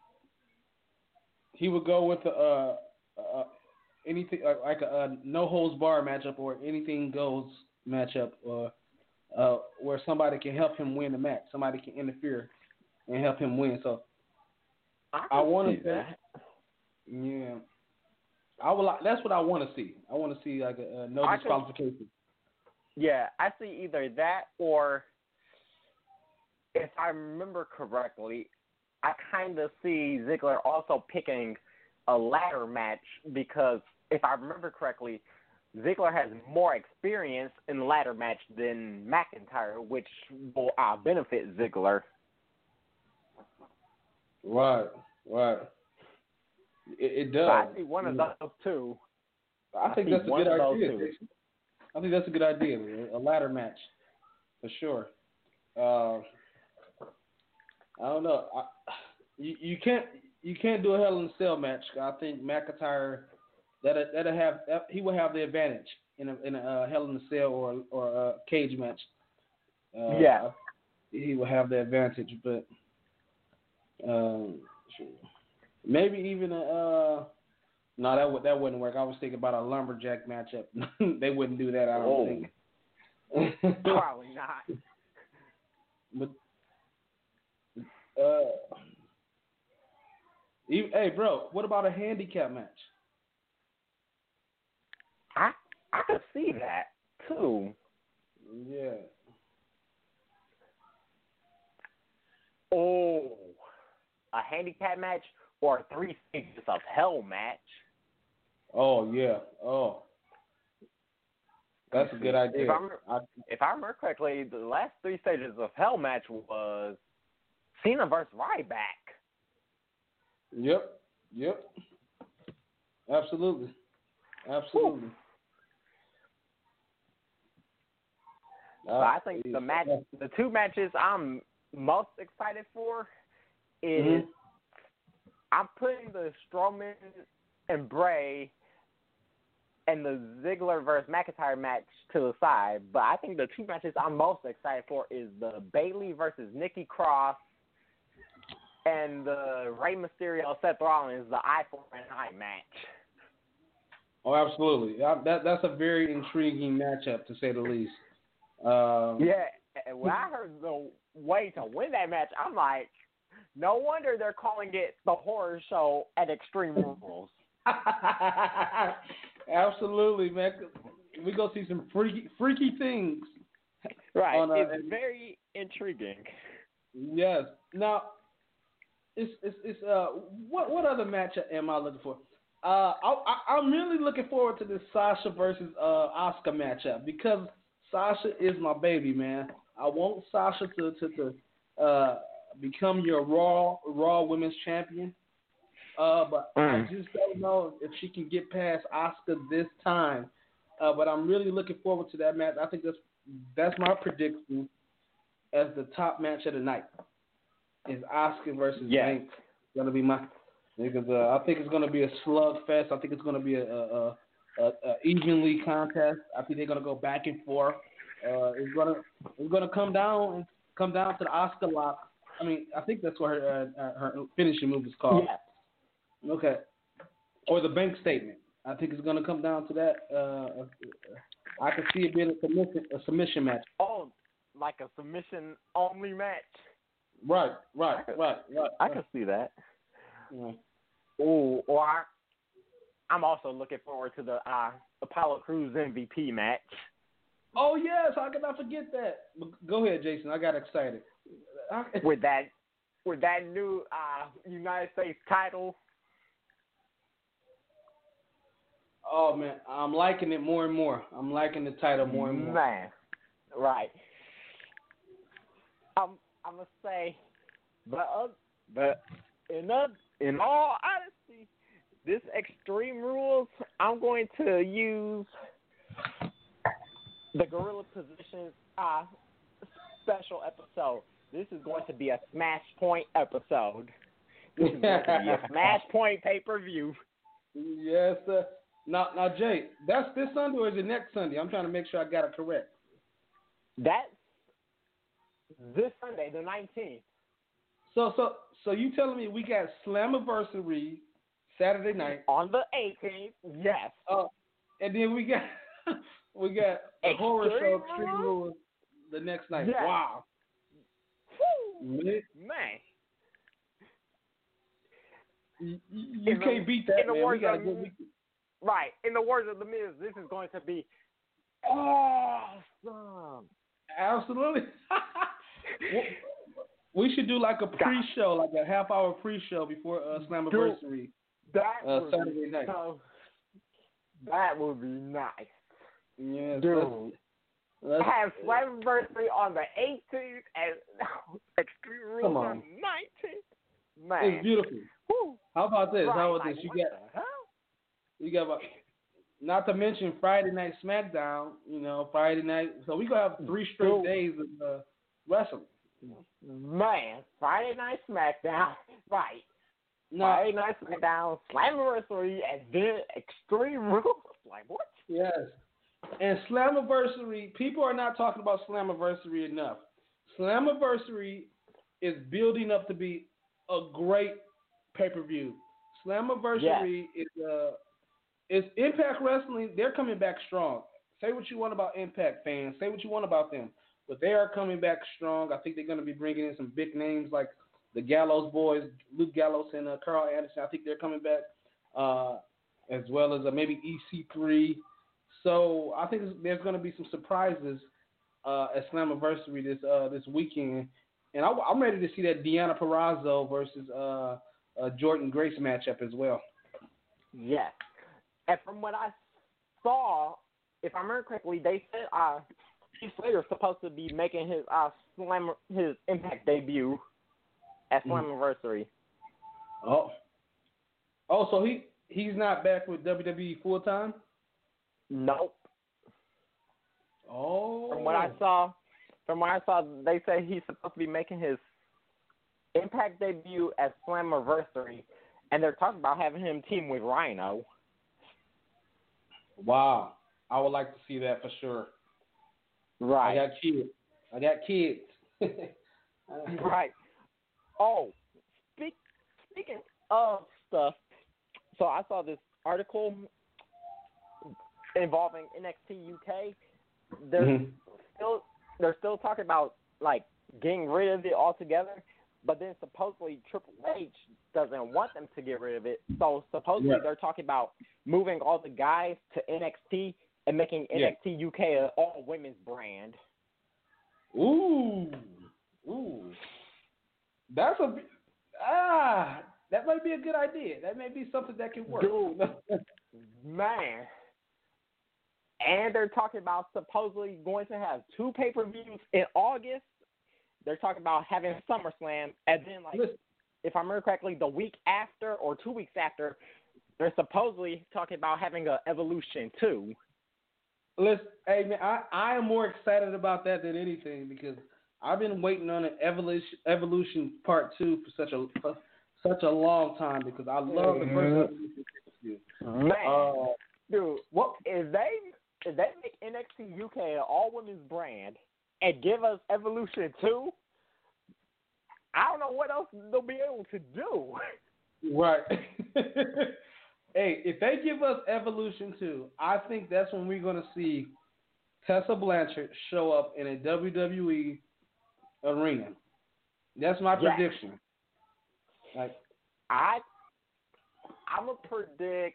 he would go with anything like a no holds bar matchup or anything goes matchup, where somebody can help him win the match. Somebody can interfere and help him win. So I want to that. Yeah, I would. That's what I want to see. I want to see like a no disqualification. Yeah, I see either that or, if I remember correctly, I kind of see Ziggler also picking a ladder match because, if I remember correctly, Ziggler has more experience in the ladder match than McIntyre, which will benefit Ziggler. Right. It does. So I see one of those two. I think that's a good idea. I think that's a good idea. A ladder match, for sure. I don't know. You can't do a Hell in a Cell match. I think McIntyre he will have the advantage in a Hell in a Cell or a cage match. Yeah, he will have the advantage, but maybe even no, that wouldn't work. I was thinking about a lumberjack matchup. They wouldn't do that. I don't think. Probably not. But hey, bro, what about a handicap match? I could see that too. Yeah. Oh, a handicap match or a 3 stages of hell match. Oh yeah. Oh, that's a good idea. If I remember correctly, the last 3 stages of hell match was Cena versus Ryback. Yep. Absolutely. So I think the 2 matches I'm most excited for is I'm putting the Strowman and Bray and the Ziggler versus McIntyre match to the side, but I think the 2 matches I'm most excited for is the Bayley versus Nikki Cross and the Rey Mysterio Seth Rollins, the eye for an eye match. Oh, absolutely. That's a very intriguing matchup, to say the least. Yeah, when I heard the way to win that match, I'm like, no wonder they're calling it the horror show at Extreme Rules. Absolutely, man. We're going to see some freaky things. Right. It's very intriguing. Yes. Now, what other match am I looking for? I'm really looking forward to this Sasha versus Asuka matchup because Sasha is my baby, man. I want Sasha to become your Raw Women's Champion. But I just don't know if she can get past Asuka this time. But I'm really looking forward to that match. I think that's my prediction as the top match of the night. Is Asuka versus Banks going to be my? Because I think it's going to be a slugfest. I think it's going to be a evenly contest. I think they're going to go back and forth. It's going to come down to the Asuka lock. I mean, I think that's what her finishing move is called. Yeah. Okay. Or the bank statement. I think it's going to come down to that. I can see it being a submission match. Oh, like a submission only match. Right. I can see that. Yeah. Oh, or I'm also looking forward to the Apollo Crews MVP match. Oh yes, how can I forget that? Go ahead, Jason. I got excited. With that new United States title. Oh man, I'm liking it more and more. I'm liking the title more and more. Man, right. I'm gonna say, but in all honesty, this Extreme Rules, I'm going to use the Gorilla Positions special episode. This is going to be a Smash Point episode. This is going to be a Smash Point pay-per-view. Yes, sir. Now, Jay, that's this Sunday or is it next Sunday? I'm trying to make sure I got it correct. That's this Sunday, the 19th. So you telling me we got Slammiversary Saturday night on the 18th? Yes. And then we got a horror show Extreme Rules the next night. Yes. Wow. Man. You can't beat that, man. We got a good week. Right. In the words of The Miz, this is going to be awesome. Absolutely. We should do like a pre-show, like a half-hour pre-show before Slammiversary Saturday night. That would be nice. Yes, dude. Let's have Slammiversary on the 18th and Extreme Rules on the 19th. Man. It's beautiful. Woo. How about this? Right, How about this? You got about, not to mention Friday Night SmackDown, Friday night. So we're going to have 3 straight days of wrestling. Man, Friday Night SmackDown. Right. Now, Friday Night SmackDown, Slammiversary, and then Extreme Rules. Like, what? Yes. And Slammiversary, people are not talking about Slammiversary enough. Slammiversary is building up to be a great pay-per-view. Slammiversary is Impact Wrestling. They're coming back strong. Say what you want about Impact fans. Say what you want about them. But they are coming back strong. I think they're going to be bringing in some big names like the Gallows boys, Luke Gallows and Carl Anderson. I think they're coming back, as well as maybe EC3. So I think there's going to be some surprises at Slammiversary this weekend. And I'm ready to see that Deonna Purrazzo versus Jordynne Grace matchup as well. Yes. And from what I saw, if I remember correctly, they said Heath Slater's supposed to be making his his Impact debut at Slammiversary. Oh, so he's not back with WWE full time? Nope. Oh. From what I saw, they say he's supposed to be making his Impact debut at Slammiversary, and they're talking about having him team with Rhino. Wow, I would like to see that for sure. Right. I got kids. Right. Oh, speaking of stuff, so I saw this article involving NXT UK. They're still talking about like getting rid of it altogether, but then supposedly Triple H doesn't want them to get rid of it. So supposedly they're talking about moving all the guys to NXT and making NXT UK an all women's brand. Ooh. That's that might be a good idea. That may be something that can work. Dude, man. And they're talking about supposedly going to have 2 pay-per-views in August. They're talking about having SummerSlam, and then, if I remember correctly, the week after or 2 weeks after, they're supposedly talking about having an Evolution 2. Listen, hey man, I am more excited about that than anything because I've been waiting on an Evolution Part 2 for such a long time because I love the first Evolution. Man, dude, what if they make NXT UK an all-women's brand and give us Evolution 2? I don't know what else they'll be able to do. Right. Hey, if they give us Evolution 2, I think that's when we're going to see Tessa Blanchard show up in a WWE arena. That's my prediction. Like, I'm going to predict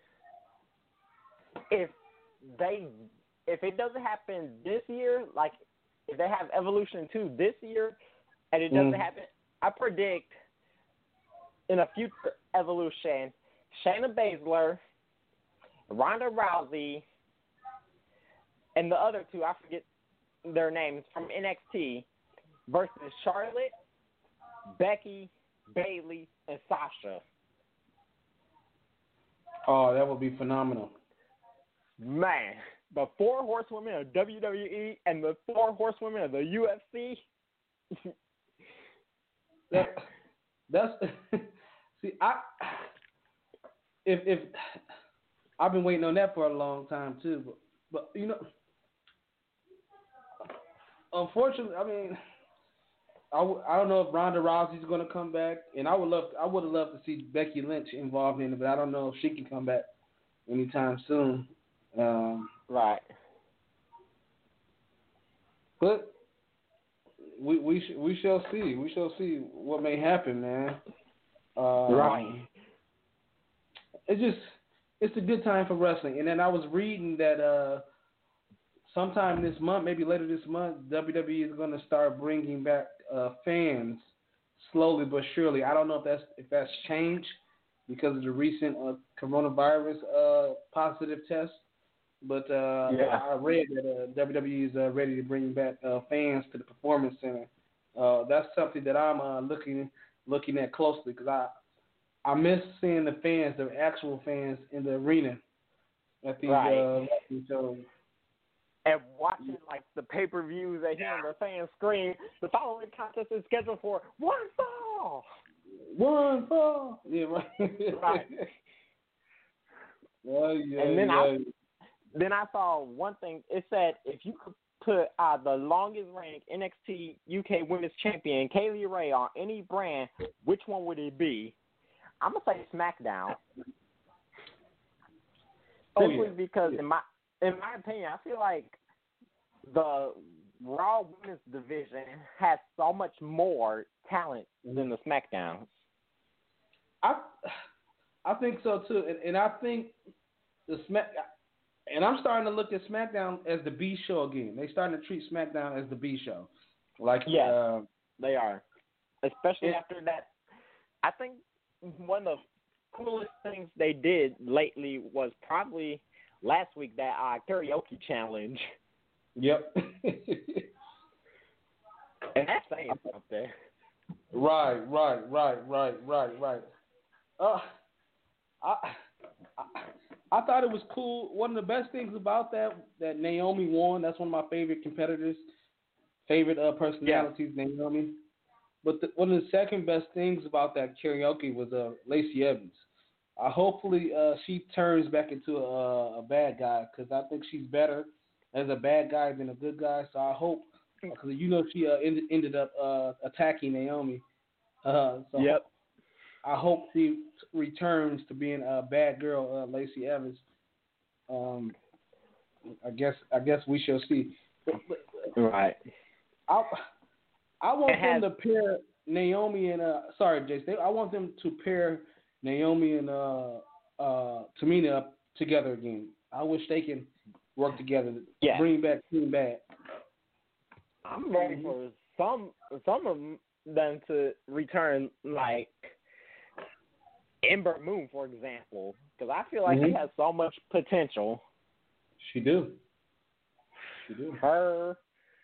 if it doesn't happen this year, like if they have Evolution 2 this year and it doesn't happen, I predict in a future Evolution, Shayna Baszler Ronda Rousey and the other two, I forget their names, from NXT versus Charlotte, Becky, Bayley, and Sasha. Oh, that would be phenomenal. Man, the 4 horsewomen of WWE and the 4 horsewomen of the UFC. That's see, if I've been waiting on that for a long time too, but you know, unfortunately, I mean, I don't know if Ronda Rousey's going to come back, and I would have loved to see Becky Lynch involved in it, but I don't know if she can come back anytime soon. Right. But we shall see. We shall see what may happen, man. Right. It's a good time for wrestling. And then I was reading that sometime this month, maybe later this month, WWE is going to start bringing back fans slowly but surely. I don't know if that's changed because of the recent coronavirus positive test. But I read that WWE is ready to bring back fans to the Performance Center. That's something that I'm looking at closely because I miss seeing the fans, the actual fans in the arena at these shows. And watching like the pay-per-views and hearing the fans scream, the following contest is scheduled for one fall. One fall. Yeah, right. Right. And then I saw one thing. It said if you could put the longest-reigning NXT UK Women's Champion, Kaylee Ray, on any brand, which one would it be? I'm going to say SmackDown. Simply because, in my opinion, I feel like the Raw Women's division has so much more talent than the SmackDowns. I think so, too. And I think and I'm starting to look at SmackDown as the B show again. They're starting to treat SmackDown as the B show. They are. Especially after that. I think one of the coolest things they did lately was probably last week, that karaoke challenge. Yep. And that's saying something. Right. I thought it was cool. One of the best things about that Naomi won. That's one of my favorite competitors, favorite personalities, Naomi. But one of the second best things about that karaoke was Lacey Evans. Hopefully she turns back into a bad guy because I think she's better as a bad guy than a good guy. So I hope, because she ended up attacking Naomi. Yep. I hope she returns to being a bad girl, Lacey Evans. I guess we shall see. Right. I want them to pair Naomi and sorry, Jason. I want them to pair Naomi and Tamina up together again. I wish they can work together. Yeah. Bring back Team Bad. I'm ready for some of them to return, like Ember Moon, for example, because I feel like she has so much potential. She do. Her,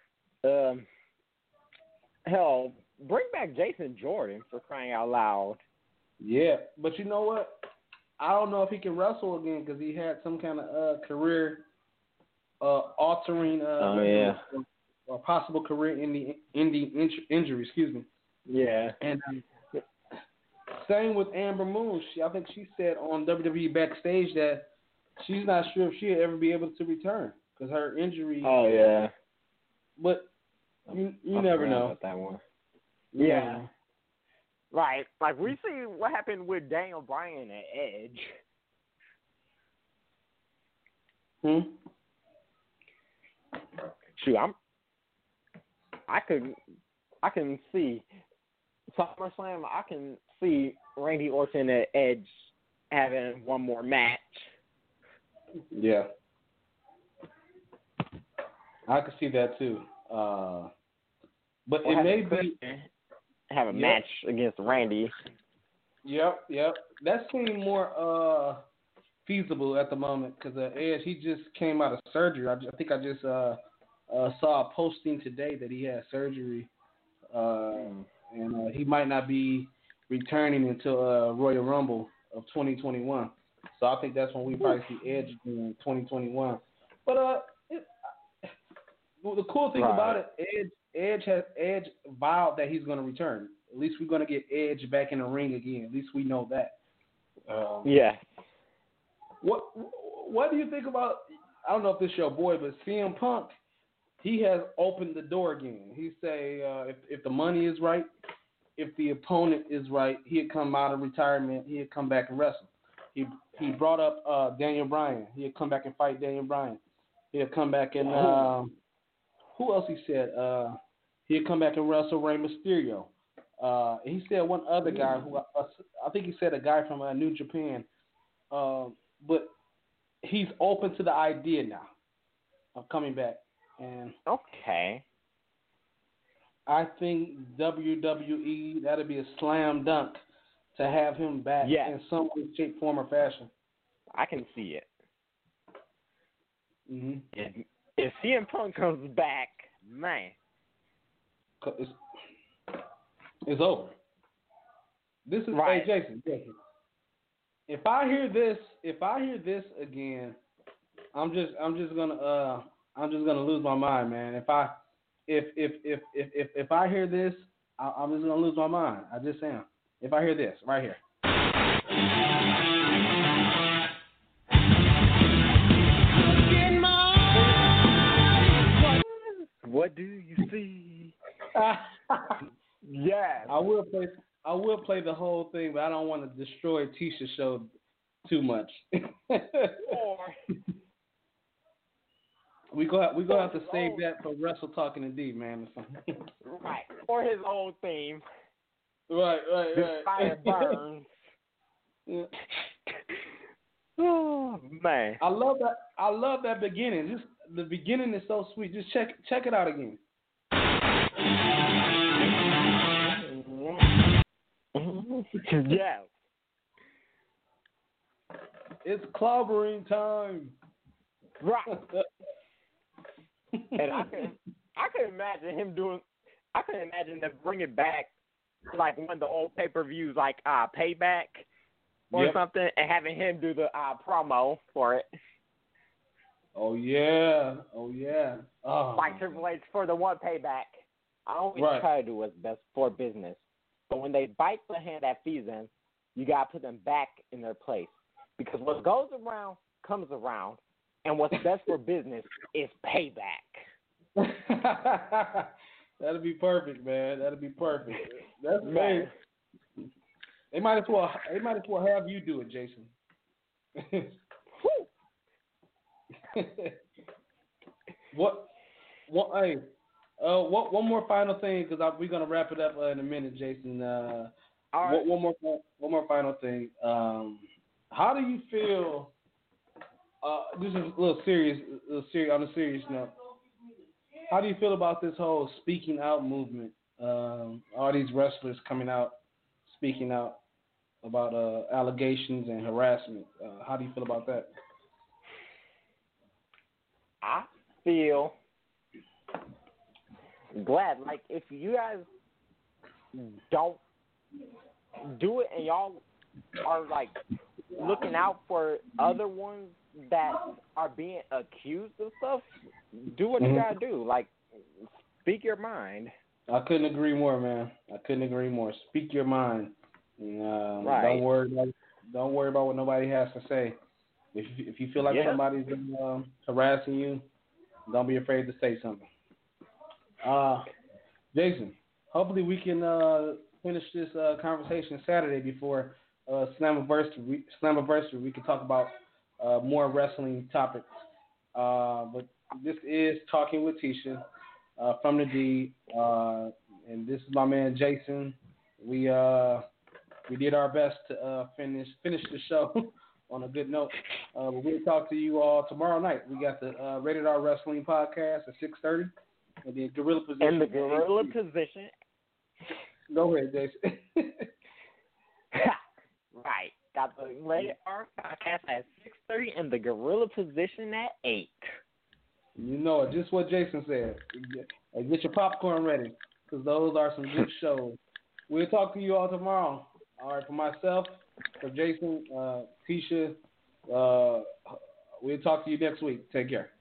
hell, bring back Jason Jordan, for crying out loud. Yeah, but you know what? I don't know if he can wrestle again because he had some kind of career altering or possible career ending injury. Excuse me. Yeah. And same with Amber Moon. I think she said on WWE Backstage that she's not sure if she'll ever be able to return because her injury. Oh yeah. But you never know. About that one. Yeah. Right. Like we see what happened with Daniel Bryan at Edge. Shoot, I can see SummerSlam. I can see Randy Orton at Edge having one more match. Yeah, I can see that too. But it may be have a match against Randy. Yep. That seemed more feasible at the moment because Edge, he just came out of surgery. I think I just saw a posting today that he had surgery, and he might not be returning until Royal Rumble of 2021. So I think that's when we probably see Edge in 2021. But the cool thing about it, Edge vowed that he's going to return. At least we're going to get Edge back in the ring again. At least we know that. Yeah. What do you think about? I don't know if this is your boy, but CM Punk, he has opened the door again. He say if the money is right, if the opponent is right, he'd come out of retirement. He'd come back and wrestle. He brought up Daniel Bryan. He'd come back and fight Daniel Bryan. He'd come back and who else he said? He'd come back and wrestle Rey Mysterio. He said one other guy who I think he said a guy from New Japan. But he's open to the idea now of coming back. And okay, I think WWE, that'll be a slam dunk to have him back in some way, shape, form, or fashion. I can see it. Mm-hmm. If CM Punk comes back, man, it's over. This is right. Hey, Jason. If I hear this again, I'm just gonna lose my mind, man. If I hear this, I'm just gonna lose my mind. I just am. If I hear this right here. What do you see? Yeah. I will play the whole thing, but I don't want to destroy Tisha's show too much. We gonna have to save that for Wrestle Talking and D, man. Right. Or his own theme. Right. Fire burns. Yeah. Oh man. I love that beginning. Just the beginning is so sweet. Just check it out again. Yeah. It's clobbering time. Right. And I could imagine him doing. I could imagine them bringing back like one of the old pay-per-views, like Payback or something, and having him do the promo for it. Oh yeah. Like Triple H for the one Payback. I always try to do what's best for business, but when they bite the hand that feeds them, you gotta put them back in their place, because what goes around comes around. And what's best for business is payback. That'll be perfect, man. That'll be perfect. That's man. They might as well have you do it, Jason. One more final thing, because we're gonna wrap it up in a minute, Jason. All right. One more final thing. How do you feel? This is a little serious. On a serious note, how do you feel about this whole speaking out movement? All these wrestlers coming out, speaking out about allegations and harassment. How do you feel about that? I feel glad. Like, if you guys don't do it and y'all are like looking out for other ones that are being accused of stuff, do what you gotta do. Like, speak your mind. I couldn't agree more, man. I couldn't agree more. Speak your mind. Right. Don't worry about what nobody has to say. If you feel like somebody's been harassing you, don't be afraid to say something. Jason, hopefully we can finish this conversation Saturday before Slammiversary. We can talk about more wrestling topics. But this is Talking with Tisha from the D, and this is my man Jason. We did our best to finish the show on a good note. But we'll talk to you all tomorrow night. We got the Rated R Wrestling podcast at 6:30, and the Gorilla Position. And the Gorilla Position. Go ahead, Jason. Right. Got the Rated R podcast at 6:30 and the Gorilla Position at 8. You know it. Just what Jason said. Get your popcorn ready, because those are some good shows. We'll talk to you all tomorrow. All right, for myself, for Jason, Tisha, we'll talk to you next week. Take care.